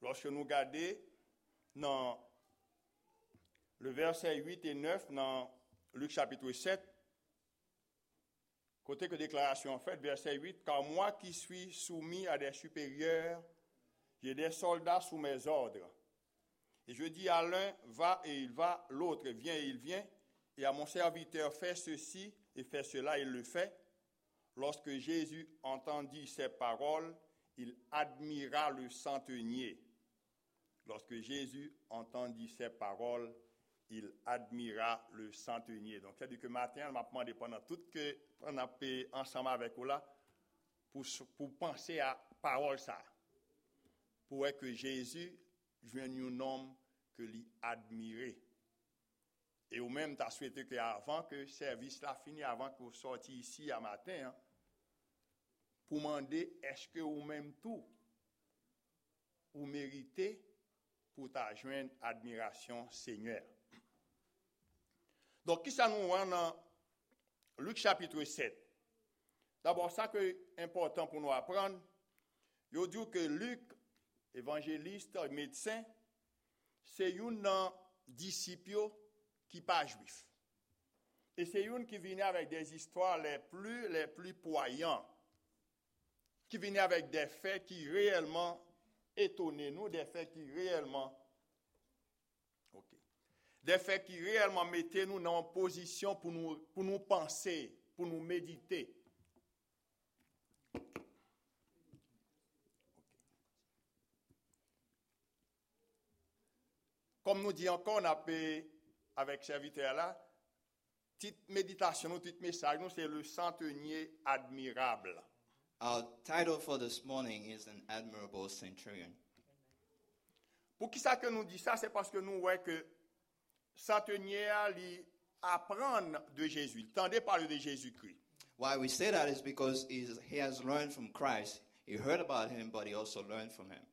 lorsque nous regardons dans le verset 8 et 9 dans Luc chapitre 7, côté que déclaration faite, verset 8, « Car moi qui suis soumis à des supérieurs, j'ai des soldats sous mes ordres. Et je dis à l'un, va et il va, l'autre vient et il vient, et à mon serviteur, fais ceci et fais cela, il le fait. Lorsque Jésus entendit ces paroles, il admira le centenier. Lorsque Jésus entendit ces paroles, il admira le centenier. » Donc, c'est-à-dire que matin, on m'a demandé pendant tout que on a fait ensemble avec vous là, pour penser à parole ça. Pour que Jésus joigne un homme que lui admirer. Et ou même, tu as souhaité qu'avant que le service là finisse, avant que vous sortiez ici à matin, pour demander, est-ce que vous même tout, vous méritez pour ta joindre admiration Seigneur. Donc, qui ça nous rend dans Luc chapitre 7? D'abord, ça qui est important pour nous apprendre, il dit que Luc, évangéliste, médecin, c'est un disciple qui n'est pas juif. Et c'est un qui vient avec des histoires les plus poignantes, qui vient avec des faits qui réellement étonnent nous, des faits qui réellement des faits qui réellement mettaient nous dans une position pour nous penser, pour nous méditer. Comme nous dit encore, on a fait avec ce serviteur-là, petite méditation, petit message, nous, c'est le centenier admirable. Our title for this morning is An Admirable Centurion. Pour qui ça que nous dit ça, c'est parce que nous voyons que centenier apprend de Jésus, il tendait parler de Jésus-Christ. Why we say that is because he has learned from Christ. He heard about him, but he also learned from him.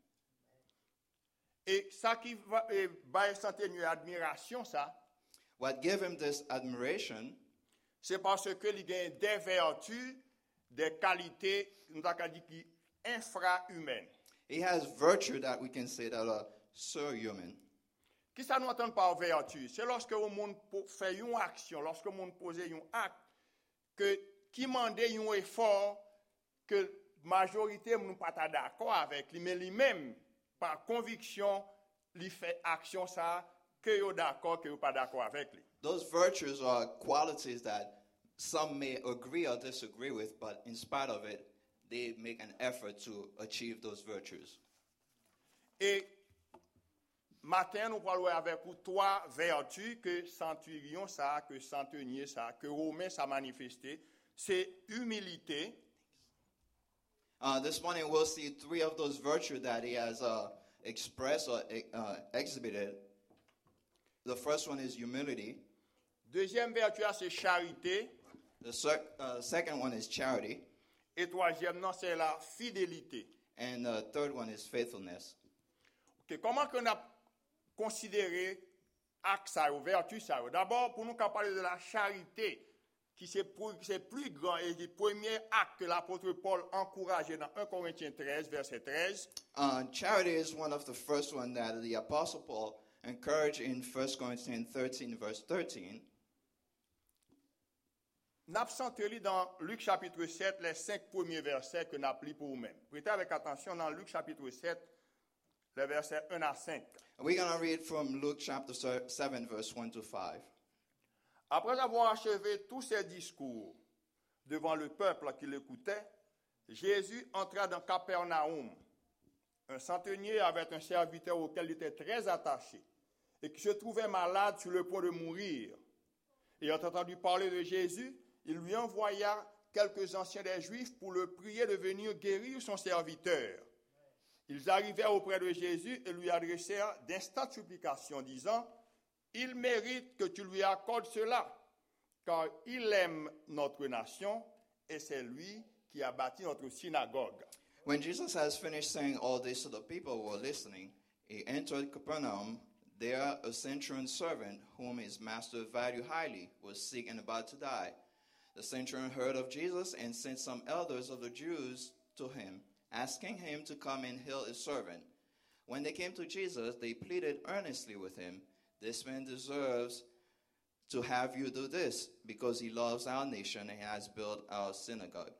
Et ça qui va centenier admiration, ça, what gave him this admiration, c'est parce que il a des vertus, des qualités, nous avons dit qui infra-humaines. He has virtue that we can say that are surhuman. Qui ça nous entend par vertu? C'est lorsque le monde fait une action, lorsque le monde pose un acte, qui demande un effort que la majorité nous pas d'accord avec lui, mais lui-même, par conviction, il fait action ça, que vous d'accord, que vous pas d'accord avec lui. Those virtues are qualities that some may agree or disagree with, but in spite of it, they make an effort to achieve those virtues. Et matin, nous parlons avec vous trois vertus que centurion ça, que centenier ça, que romain ça manifesté. C'est humilité. This morning we'll see three of those virtues that he has expressed or exhibited. The first one is humility. Deuxième vertu, c'est charité. The second one is charity. Et troisième, c'est la fidélité. And the third one is faithfulness. Okay, comment qu'on a considéré acte ça, vertu ça? D'abord, pour nous parler de la charité, qui c'est plus grand et le premier acte que l'apôtre Paul encourageait dans 1 Corinthiens 13, verset 13. Charity is one of the first one that the apostle Paul encouraged in 1 Corinthians 13, verse 13. Nous avons dans Luc chapitre 7 les 5 premiers versets que nous avons lus pour nous-mêmes. Prêtez avec attention dans Luc chapitre 7, les versets 1 à 5. We're going to read from Luke chapter 7, verse 1 to 5. Après avoir achevé tous ses discours devant le peuple qui l'écoutait, Jésus entra dans Capernaum. Un centenier avait un serviteur auquel il était très attaché et qui se trouvait malade sur le point de mourir. Ayant entendu parler de Jésus, il lui envoya quelques anciens des Juifs pour le prier de venir guérir son serviteur. Ils arrivèrent auprès de Jésus et lui adressèrent d'instantes supplications, disant « Il mérite que tu lui accordes cela, car il aime notre nation et c'est lui qui a bâti notre synagogue. » When Jesus has finished saying all this to the people who were listening, he entered Capernaum. There a centurion servant, whom his master valued highly, was sick and about to die. The centurion heard of Jesus and sent some elders of the Jews to him, asking him to come and heal his servant. When they came to Jesus, they pleaded earnestly with him, "This man deserves to have you do this, because he loves our nation and has built our synagogue."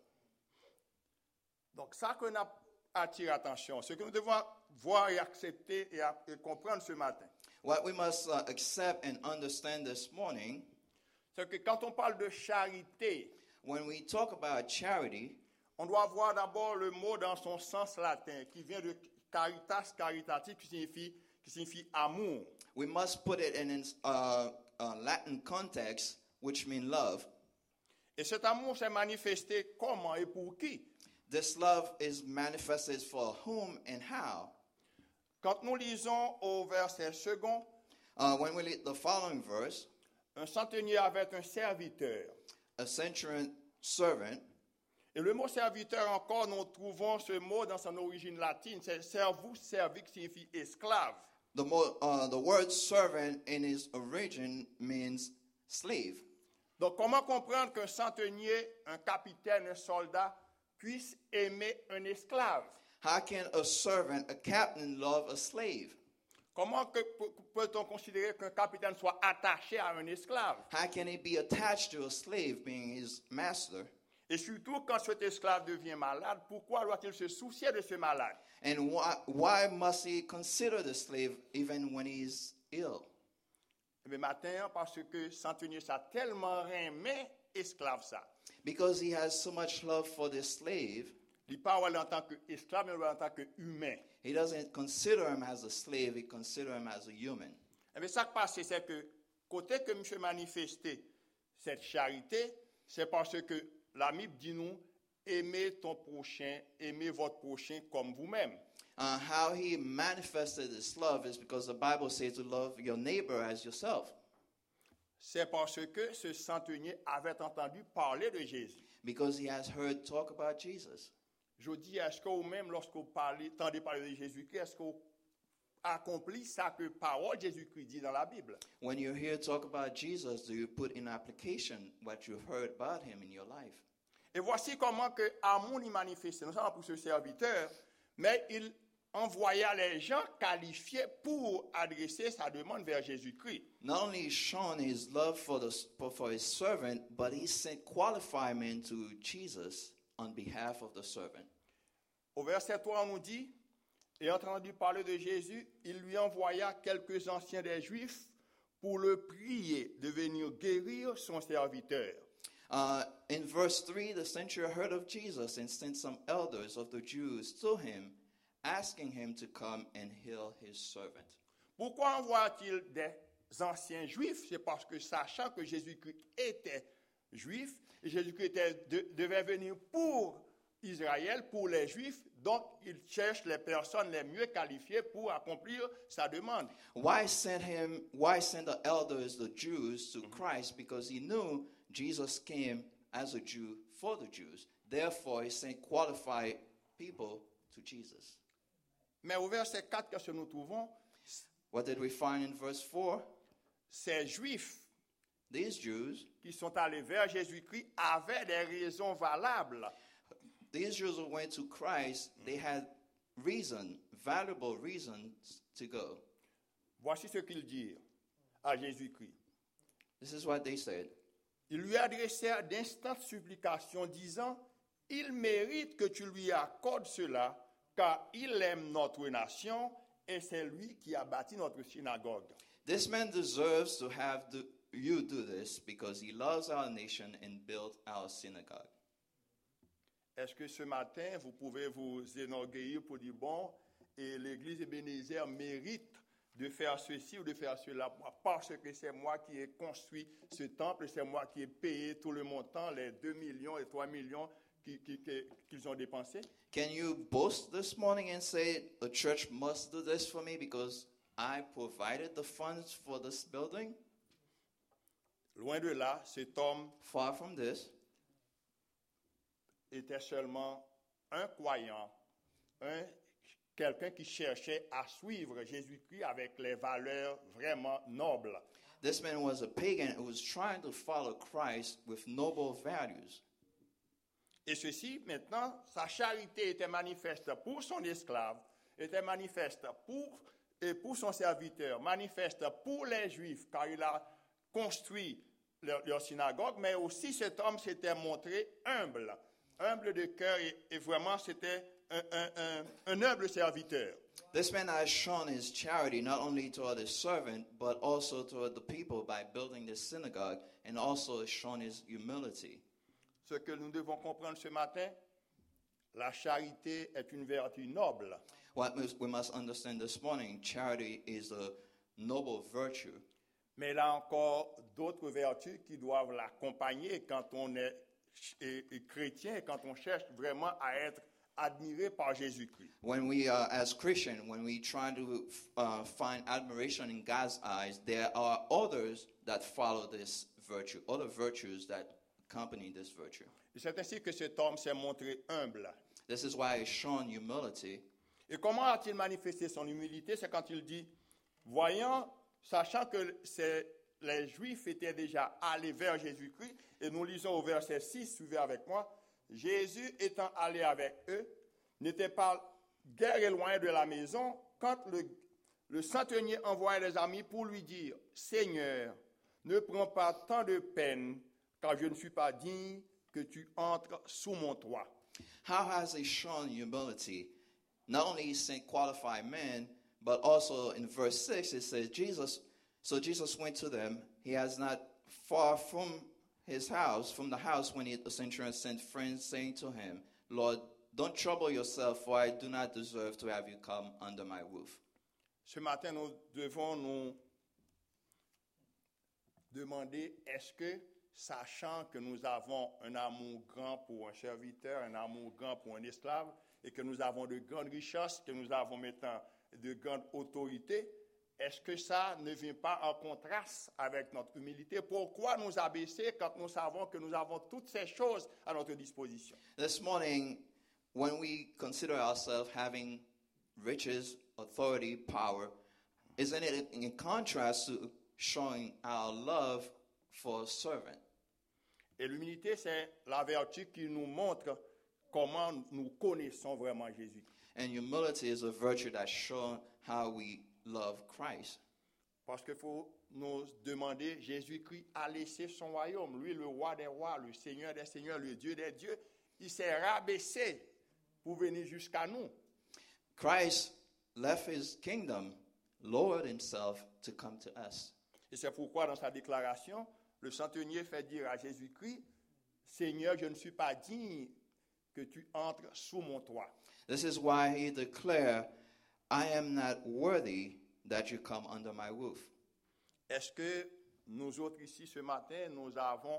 Donc, ça qu'on a attiré l'attention, ce que nous devons voir et accepter et comprendre ce matin, What we must accept and understand this morning, c'est que quand on parle de charité, when we talk about charity, on doit voir d'abord le mot dans son sens latin, qui vient de caritas, caritatis, qui signifie amour. we must put it in its Latin context, which means love. Et cet amour s'est manifesté comment et pour qui? This love is manifested for whom and how. Quand nous lisons au verset second, When we read the following verse, un centenier avait un serviteur. a centurion servant, Et le mot serviteur encore, nous trouvons ce mot dans son origine latine, c'est servus, servi, qui signifie esclave. the word servant in its origin means slave. Donc comment comprendre qu'un centenier, un capitaine, un soldat puisse aimer un esclave? How can a servant, a captain, love a slave? Comment peut-on considérer qu'un capitaine soit attaché à un esclave? How can he be attached to a slave being his master? Et surtout quand cet esclave devient malade, pourquoi doit-il se soucier de ce malade? And why must he consider the slave even when he's ill? Mais matin, parce que centenier ça tellement aimé esclave ça. Because he has so much love for this slave, Il parle en tant qu'esclave, mais en tant qu'humain. he doesn't consider him as a slave, he considers him as a human. Mais ça qui passe, c'est que côté que M. manifesté cette charité, c'est parce que la Bible dit nous, aimez ton prochain, aimez votre prochain comme vous-même. How he manifested this love is because the Bible says to love your neighbor as yourself. C'est parce que ce centenier avait entendu parler de Jésus. Because he has heard talk about Jesus. Je dis, est-ce que vous-même, lorsque vous entendez parler de Jésus-Christ, est-ce que vous accomplissez ça que parole Jésus-Christ dit dans la Bible? When you hear talk about Jesus, do you put in application what you've heard about him in your life? Et voici comment que Amoun y manifestait, non seulement pour ce serviteur, mais il envoya les gens qualifiés pour adresser sa demande vers Jésus-Christ. Not only shown his love for his servant, but he sent qualified men to Jesus on behalf of the servant. Au verset 3, on nous dit, ayant entendu parler de Jésus, il lui envoya quelques anciens des Juifs pour le prier de venir guérir son serviteur. In verse 3, the centurion heard of Jesus and sent some elders of the Jews to him, asking him to come and heal his servant. Pourquoi envoie-t-il des anciens Juifs? C'est parce que sachant que Jésus-Christ était juif, et Jésus-Christ devait venir pour Israël, pour les Juifs, donc il cherche les personnes les mieux qualifiées pour accomplir sa demande. Why send the elders, the Jews, to Christ? Because he knew Jesus came as a Jew for the Jews. Therefore, he sent qualified people to Jesus. Mais au verset 4, qu'est-ce que nous trouvons? What did we find in verse 4? Ces Juifs These Jews, qui sont allés vers Jésus-Christ avaient des raisons valables. these Jews who went to Christ, they had valuable reasons to go. Voici ce qu'ils dirent à Jésus-Christ. This is what they said. Ils lui adressèrent d'instantes supplications, disant, « Il mérite que tu lui accordes cela, car il aime notre nation, et c'est lui qui a bâti notre synagogue. » This man deserves to have you do this because he loves our nation and built our synagogue. Est-ce que ce matin, vous pouvez vous enorgueillir pour dire, bon, et l'église Ebenezer mérite de faire ceci ou de faire cela, parce que c'est moi qui ai construit ce temple, c'est moi qui ai payé tout le montant, les 2 millions et 3 millions qu'ils ont dépensés? Can you boast this morning and say, the church must do this for me because I provided the funds for this building? Loin de là, cet homme Far from this. était seulement un croyant, quelqu'un qui cherchait à suivre Jésus-Christ avec les valeurs vraiment nobles. This man was a pagan who was trying to follow Christ with noble values. Et ceci, maintenant, sa charité était manifeste pour son esclave, était manifeste pour son serviteur, manifeste pour les Juifs, car il a construit leur synagogue, mais aussi cet homme s'était montré humble de cœur et vraiment c'était un humble serviteur. This man has shown his charity not only toward his servant, but also toward the people by building this synagogue, and also has shown his humility. Ce que nous devons comprendre ce matin, la charité est une vertu noble. What we must understand this morning, charity is a noble virtue. Mais il y a encore d'autres vertus qui doivent l'accompagner quand on est chrétien, quand on cherche vraiment à être admiré par Jésus-Christ. When we, as Christians, when we try to find admiration in God's eyes, there are others that follow this virtue, other virtues that accompany this virtue. Et c'est ainsi que cet homme s'est montré humble. This is why he's shown humility. Et comment a-t-il manifesté son humilité? C'est quand il dit, sachant que les Juifs étaient déjà allés vers Jésus-Christ, et nous lisons au verset 6, suivez avec moi, Jésus étant allé avec eux, n'était pas guère éloigné de la maison, quand le centenier envoya des amis pour lui dire, Seigneur, ne prends pas tant de peine, car je ne suis pas digne que tu entres sous mon toit. How has he shown humility? Not only he sent qualified men, but also in verse 6 it says, Jesus went to them. He has not far from his house, from the house, when the centurion sent friends saying to him, Lord, don't trouble yourself, for I do not deserve to have you come under my roof. Ce matin, nous devons nous demander, est-ce que, sachant que nous avons un amour grand pour un serviteur, un amour grand pour un esclave, et que nous avons de grandes richesses, que nous avons maintenant de grandes autorités, est-ce que ça ne vient pas en contraste avec notre humilité? Pourquoi nous abaisser quand nous savons que nous avons toutes ces choses à notre disposition? This morning, when we consider ourselves having riches, authority, power, isn't it in contrast to showing our love for a servant? Et l'humilité, c'est la vertu qui nous montre comment nous connaissons vraiment Jésus. And humility is a virtue that shows how we love Christ. Parce qu'il faut nous demander, Jésus-Christ a laissé son royaume, lui le roi des rois, le Seigneur des seigneurs, le Dieu des dieux, il s'est rabaissé pour venir jusqu'à nous. Christ left his kingdom, lowered himself to come to us. Et c'est pourquoi dans sa déclaration, le centenier fait dire à Jésus-Christ, Seigneur, je ne suis pas digne que tu entres sous mon toit. This is why he declared, I am not worthy that you come under my roof. Est-ce que nous autres ici ce matin, nous avons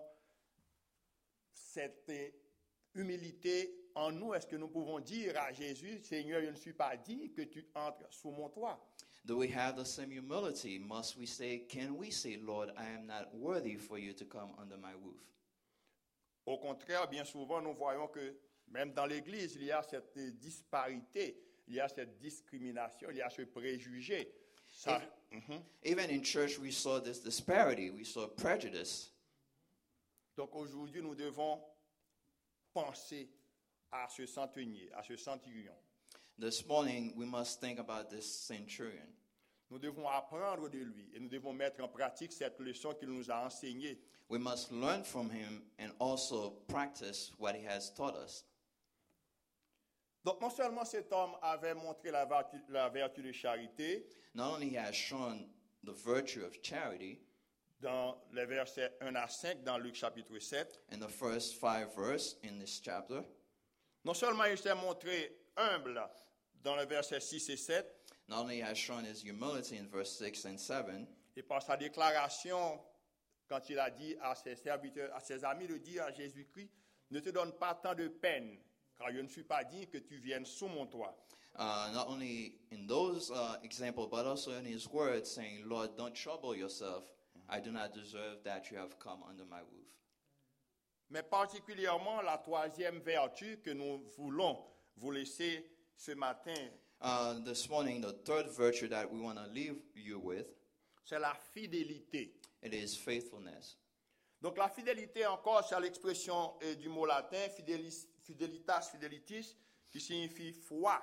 cette humilité en nous? Est-ce que nous pouvons dire à Jésus, Seigneur, je ne suis pas digne que tu entres sous mon toit? Do we have the same humility? Must we say, can we say, Lord, I am not worthy for you to come under my roof? Au contraire, bien souvent, nous voyons que même dans l'Église, il y a cette disparité, il y a cette discrimination, il y a ce préjugé. Ça, Even in church, we saw this disparity, we saw prejudice. Donc aujourd'hui, nous devons penser à ce centenier, à ce centurion. This morning, we must think about this centurion. Nous devons apprendre de lui et nous devons mettre en pratique cette leçon qu'il nous a enseignée. We must learn from him and also practice what he has taught us. Donc non seulement cet homme avait montré la vertu de charité Not only has shown the virtue of charity dans les versets 1 à 5 dans Luc chapitre 7, in the first 5 verses in this chapter, non seulement il s'est montré humble dans les versets 6 et 7, not only has shown his humility in verse 6 and 7, et par sa déclaration, quand il a dit à ses serviteurs, à ses amis de dire à Jésus-Christ, ne te donne pas tant de peine, car je ne suis pas digne que tu viennes sous mon toit. not only in those examples, but also in his words, saying, Lord, don't trouble yourself. I do not deserve that you have come under my roof. Mais particulièrement la troisième vertu que nous voulons vous laisser ce matin, This morning, the third virtue that we want to leave you with, c'est la fidélité. it is faithfulness. Donc la fidélité encore, c'est l'expression du mot latin, fidelitas, fidelitis, qui signifie foi.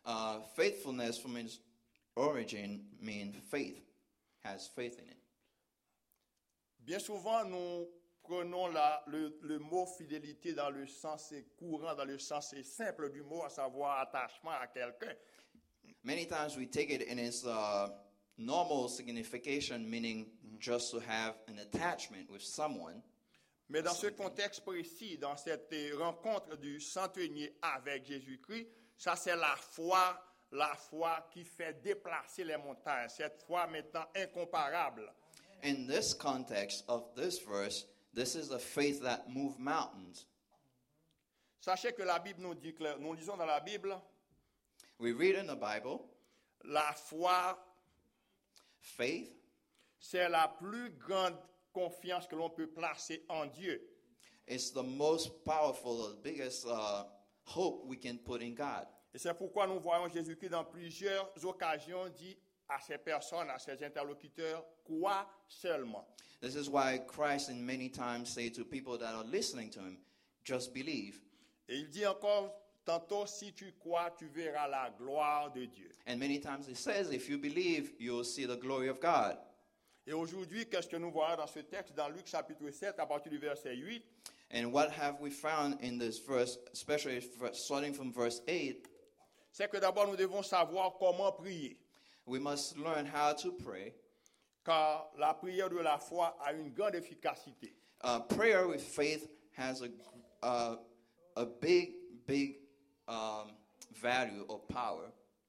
Faithfulness from its origin means faith, has faith in it. Bien souvent, nous prenons le mot fidélité dans le sens courant, dans le sens simple du mot, à savoir attachement à quelqu'un. Many times we take it in its normal signification, meaning just to have an attachment with someone. Mais dans ce contexte précis, dans cette rencontre du centenier avec Jésus-Christ, ça c'est la foi qui fait déplacer les montagnes, cette foi maintenant incomparable. In this context of this verse, this is a faith that moves mountains. Sachez que la Bible nous dit, nous lisons dans la Bible, We read in the Bible, la foi, faith c'est la plus grande confiance que l'on peut placer en Dieu. is the most powerful, the biggest hope we can put in God. Et c'est pourquoi nous voyons Jésus-Christ dans plusieurs occasions dit à ces personnes, à ces interlocuteurs, crois seulement. This is why Christ in many times say to people that are listening to him, just believe. Et il dit encore tantôt, si tu crois, tu verras la gloire de Dieu. And many times he says, if you believe, you'll see the glory of God. Et aujourd'hui, qu'est-ce que nous voyons dans ce texte, dans Luc chapitre 7, à partir du verset 8? And what have we found in this verse, especially starting from verse 8, C'est que d'abord nous devons savoir comment prier. we must learn how to pray. Car la prière de la foi a une grande efficacité. Prayer with faith has a big value or power.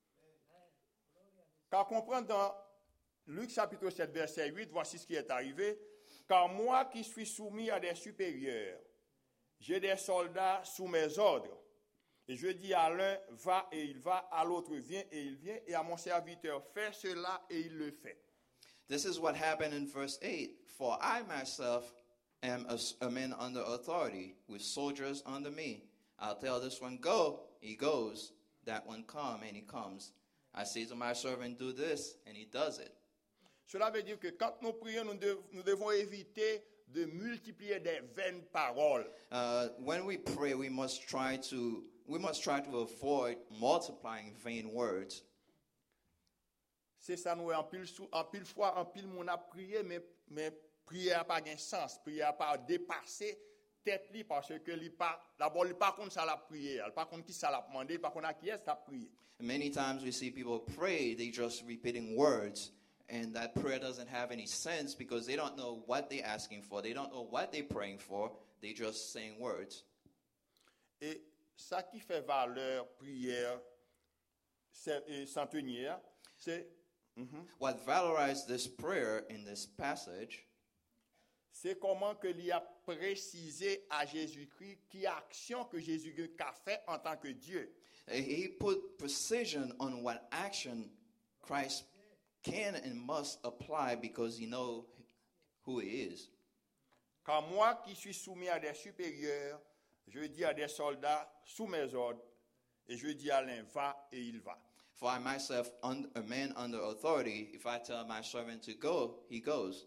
Car comprendre dans Luc chapitre 7, verset 8, voici ce qui est arrivé. Car moi qui suis soumis à des supérieurs, j'ai des soldats sous mes ordres. Et je dis à l'un, va et il va, à l'autre, viens et il vient, et à mon serviteur, fais cela et il le fait. This is what happened in verse 8. For I myself am a man under authority, with soldiers under me. I'll tell this one, go, he goes. That one, come, and he comes. I say to my servant, do this, and he does it. Cela veut dire que quand nous prions, nous devons éviter de multiplier des vaines paroles. When we pray, we must try to avoid multiplying vain words. C'est ça, nous, en pile fois, en pile, on a prié, mais prière n'a pas de sens. Prière n'a pas dépassé tête li parce que d'abord, il n'est pas contre ça la prière. Il n'est pas contre qui ça l'a demandé, il n'est pas contre qui est-ce la prière. Many times we see people pray, they just repeating words, and that prayer doesn't have any sense because they don't know what they're asking for. They don't know what they're praying for. They're just saying words. Et ça qui fait valeur prière centenière, c'est What valorized this prayer in this passage c'est comment que l'y a précisé à Jésus-Christ qui action que Jésus-Christ a fait en tant que Dieu. he put precision on what action Christ can and must apply because he knows who he is. Car moi qui suis soumis à des supérieurs, je dis à des soldats sous mes ordres, et je dis à l'un, va et il va. For I myself, a man under authority, if I tell my servant to go, he goes.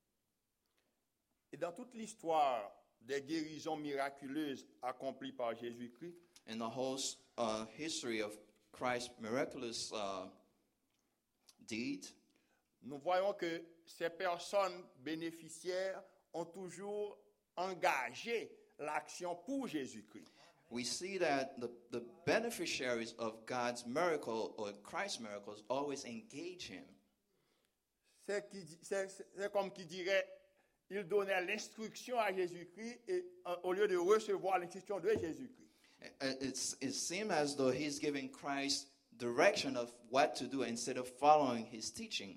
Et dans toute l'histoire des guérisons miraculeuses accomplies par Jésus-Christ, In the whole history of Christ's miraculous deeds, nous voyons que ces personnes bénéficiaires ont toujours engagé l'action pour Jésus-Christ. we see that the beneficiaries of God's miracle or Christ's miracles always engage him. C'est comme qui dirait, il donnait l'instruction à Jésus-Christ et, au lieu de recevoir l'instruction de Jésus-Christ. It seems as though he's giving Christ direction of what to do instead of following his teaching.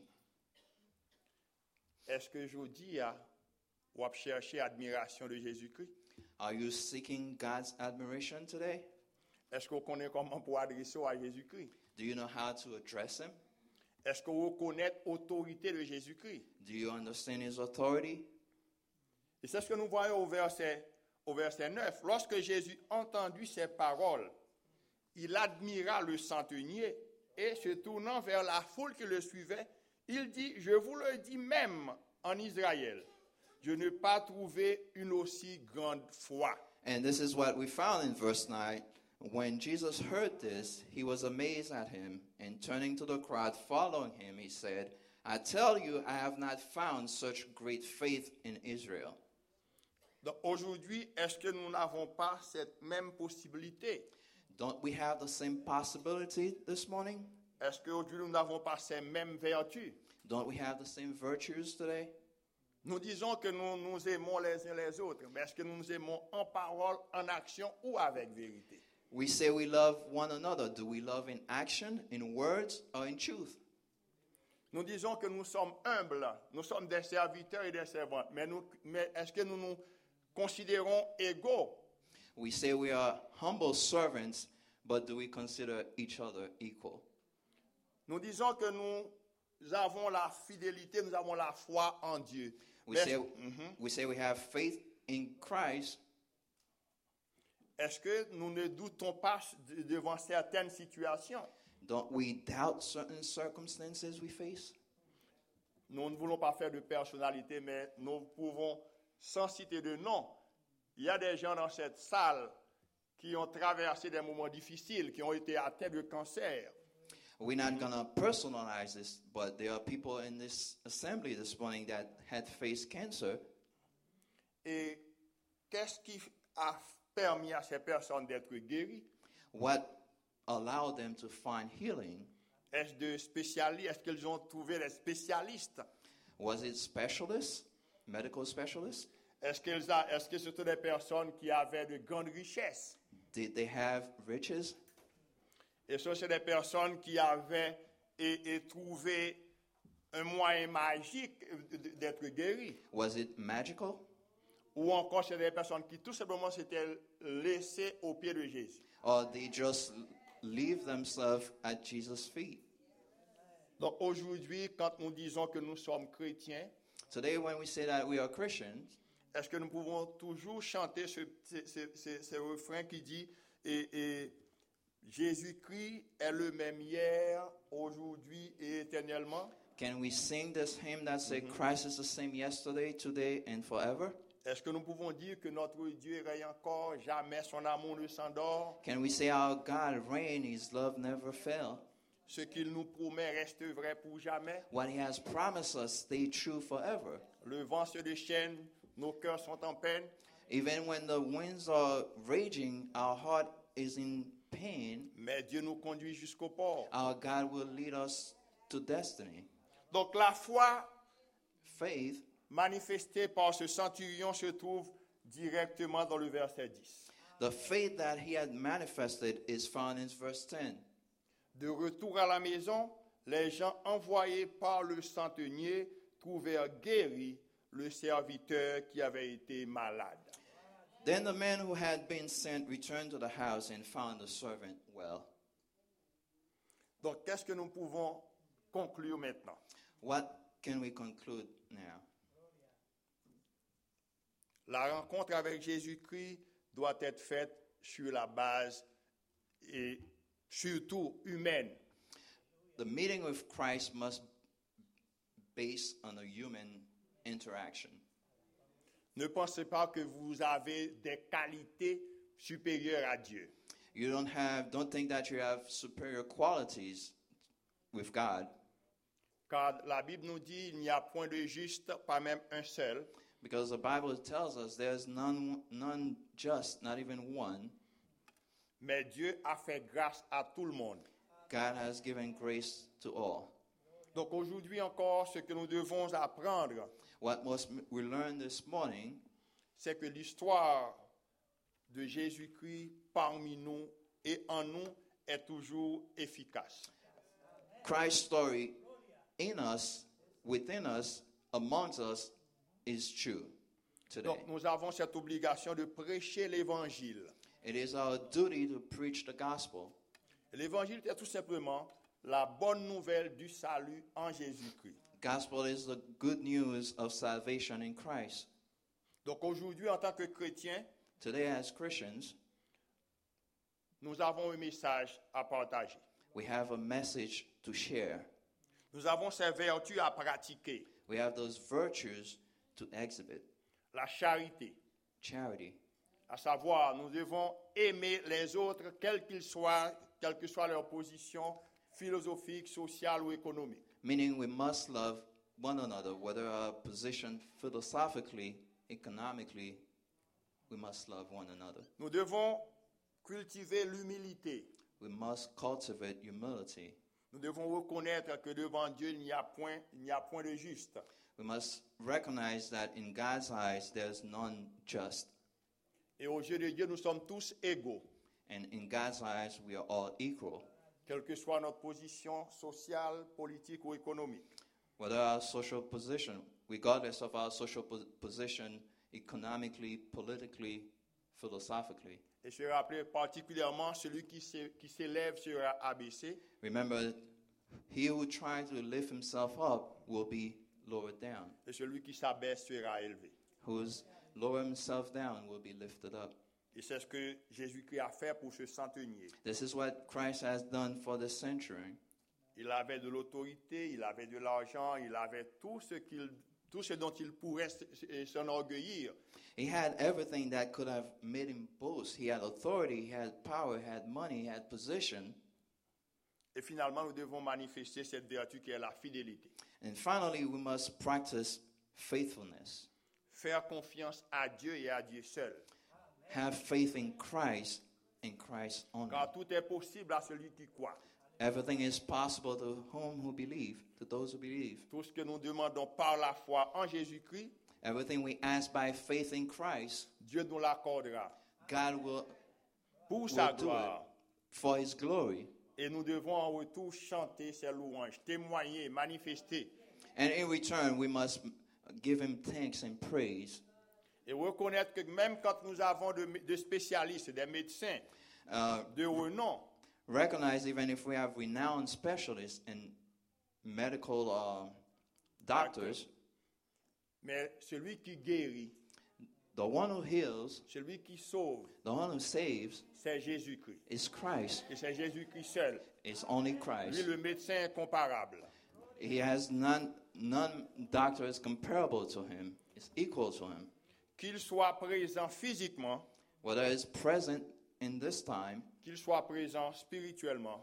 Est-ce que je dis ou à chercher admiration de Jésus-Christ? Are you seeking God's admiration today? Est-ce qu'on connaît comment pour adresser à Jésus-Christ? Do you know how to address him? Est-ce qu'on reconnaît l'autorité de Jésus-Christ? Do you understand his authority? Et c'est ce que nous voyons au verset 9. Lorsque Jésus entendit ces paroles, il admira le centenier et se tournant vers la foule qui le suivait, il dit, je vous le dis même en Israël, je n'ai pas trouvé une aussi grande foi. And this is what we found in verse 9 When Jesus heard this, he was amazed at him, and turning to the crowd following him, he said, I tell you, I have not found such great faith in Israel. Donc aujourd'hui, est-ce que nous n'avons pas cette même possibilité? Don't we have the same possibility this morning? Est-ce qu'aujourd'hui nous n'avons pas ces mêmes vertus? Don't we have the same virtues today? Nous disons que nous nous aimons les uns les autres, mais est-ce que nous nous aimons en parole, en action ou avec vérité? We say we love one another. Do we love in action, in words, or in truth? Nous disons que nous sommes humbles, nous sommes des serviteurs et des servantes, mais est-ce que nous nous considérons égaux? We say we are humble servants, but do we consider each other equal? Nous disons que nous avons la fidélité, nous avons la foi en Dieu. We say we have faith in Christ. Est-ce que nous ne doutons pas devant certaines situations? Don't we doubt certain circumstances we face? Nous ne voulons pas faire de personnalité, mais nous pouvons, sans citer de nom, il y a des gens dans cette salle qui ont traversé des moments difficiles, qui ont été atteints de cancer. We're not going to personalize this, but there are people in this assembly this morning that had faced cancer. Et qu'est-ce qui a permis à ces personnes d'être guéries? What allowed them to find healing? Est-ce de spécialistes? Est-ce qu'ils ont trouvé des spécialistes? Was it specialists, medical specialists? Est-ce que c'était des personnes qui avaient de grandes richesses? Did they have riches? Et ce sont des personnes qui avaient trouvé un moyen magique d'être guéries. Was it magical? Ou encore, c'est des personnes qui tout simplement s'étaient laissées aux pieds de Jésus. Or they just leave themselves at Jesus' feet? Donc aujourd'hui, quand nous disons que nous sommes chrétiens, Today, when we say that we are Christians, est-ce que nous pouvons toujours chanter ce refrain qui dit et Jésus-Christ est le même hier, aujourd'hui et éternellement? can we sing this hymn that says Christ is the same yesterday, today, and forever? Est-ce que nous pouvons dire que notre Dieu règne encore, jamais son amour ne s'endort? Can we say our God reign, His love never fail? Ce qu'il nous promet reste vrai pour jamais. What He has promised us stay true forever. Le vent se déchaîne, nos cœurs sont en peine. Even when the winds are raging, our heart is in pain, Mais Dieu nous conduit jusqu'au port. our God will lead us to destiny. Donc la foi Faith, manifestée par ce centurion se trouve directement dans le verset 10. the faith that he had manifested is found in verse 10. De retour à la maison, les gens envoyés par le centenier trouvèrent guéri le serviteur qui avait été malade. Then the man who had been sent returned to the house and found the servant well. Donc qu'est-ce que nous pouvons conclure maintenant? What can we conclude now? La rencontre avec Jésus-Christ doit être faite sur la base et surtout humaine. The meeting with Christ must be based on a human interaction. Ne pensez pas que vous avez des qualités supérieures à Dieu. You don't think that you have superior qualities with God, Car la Bible nous dit il n'y a point de juste, pas même un seul. because the Bible tells us there's none just, not even one. Mais Dieu a fait grâce à tout le monde. God has given grace to all. Donc aujourd'hui encore, ce que nous devons apprendre, What must we learn this morning c'est que l'histoire de Jésus-Christ parmi nous et en nous est toujours efficace. Christ's story in us, within us, amongst us is true today. Donc nous avons cette obligation de prêcher l'évangile. It is our duty to preach the gospel. L'évangile est tout simplement la bonne nouvelle du salut en Jésus-Christ. Gospel is the good news of salvation in Christ. Donc aujourd'hui, en tant que chrétiens, Today, as Christians, nous avons un message à partager. we have a message to share. Nous avons ces vertus à pratiquer. We have those virtues to exhibit. La charité, Charity, À savoir, nous devons aimer les autres, quelle que soit leur position philosophique, sociale ou économique. Meaning we must love one another, whether our position philosophically, economically, we must love one another. Nous devons cultiver l'humilité. We must cultivate humility. Nous devons reconnaître que devant Dieu, il n'y a point de juste. We must recognize that in God's eyes there's none just. Et aux yeux de Dieu, nous sommes tous égaux, And in God's eyes we are all equal. quelle que soit notre position sociale, politique ou économique. Whether our social position, regardless of our social position, economically, politically, philosophically. Et je rappelle particulièrement celui qui s'élève sera abaissé, Remember, he who tries to lift himself up will be lowered down. et celui qui s'abaisse sera élevé. Who's lower himself down will be lifted up. Et c'est ce que Jésus-Christ a fait pour ce centenier. This is what Christ has done for the centurion. Il avait de l'autorité, il avait de l'argent, il avait tout ce dont il pourrait s'enorgueillir. He had everything that could have made him boast. He had authority, he had power, he had money, he had position. Et finalement, nous devons manifester cette vertu qui est la fidélité. And finally, we must practice faithfulness. Faire confiance à Dieu et à Dieu seul. Have faith in Christ and Christ only. Car tout est possible à celui qui croit. Everything is possible to whom who believe, to those who believe. Tout ce que nous demandons par la foi en Jésus-Christ, Everything we ask by faith in Christ, Dieu nous l'accordera God will pour sa do gloire. it for his glory. Et nous devons en retour chanter ses louanges, témoigner, manifester. And in return, we must give him thanks and praise. Et reconnaître que même quand nous avons de spécialistes, des médecins de renom, Recognize even if we have renowned specialists and medical doctors, mais celui qui guérit, the one who heals, celui qui sauve, the one who saves c'est Jésus-Christ. is Christ. Et c'est Jésus-Christ seul. It's only Lui, Christ. le médecin incomparable. He has none doctor is comparable to him. It's equal to him. Qu'il soit présent physiquement, Whether it's present in this time, qu'il soit présent spirituellement.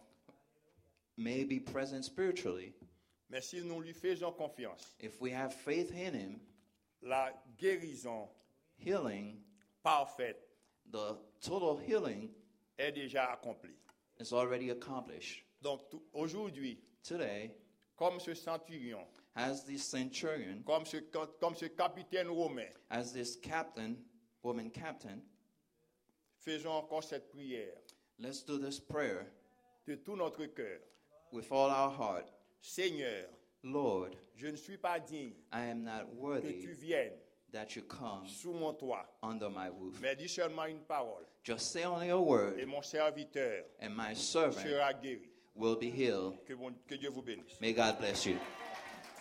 may be present spiritually. Mais si nous lui faisons confiance, If we have faith in him, la guérison healing, parfaite the total healing est déjà accomplie. is already accomplished. Donc aujourd'hui, Today, comme ce centurion, as this centurion, comme ce capitaine romain, as this woman captain, faisons encore cette prière let's do this prayer de tout notre cœur. with all our heart. Seigneur, Lord, je ne suis pas digne I am not que tu worthy viennes that you come sous mon toit, under my roof. mais dis seulement une parole Just say only a et word, mon serviteur and my servant sera guéri. will be healed. Que Dieu vous bénisse. May God bless you.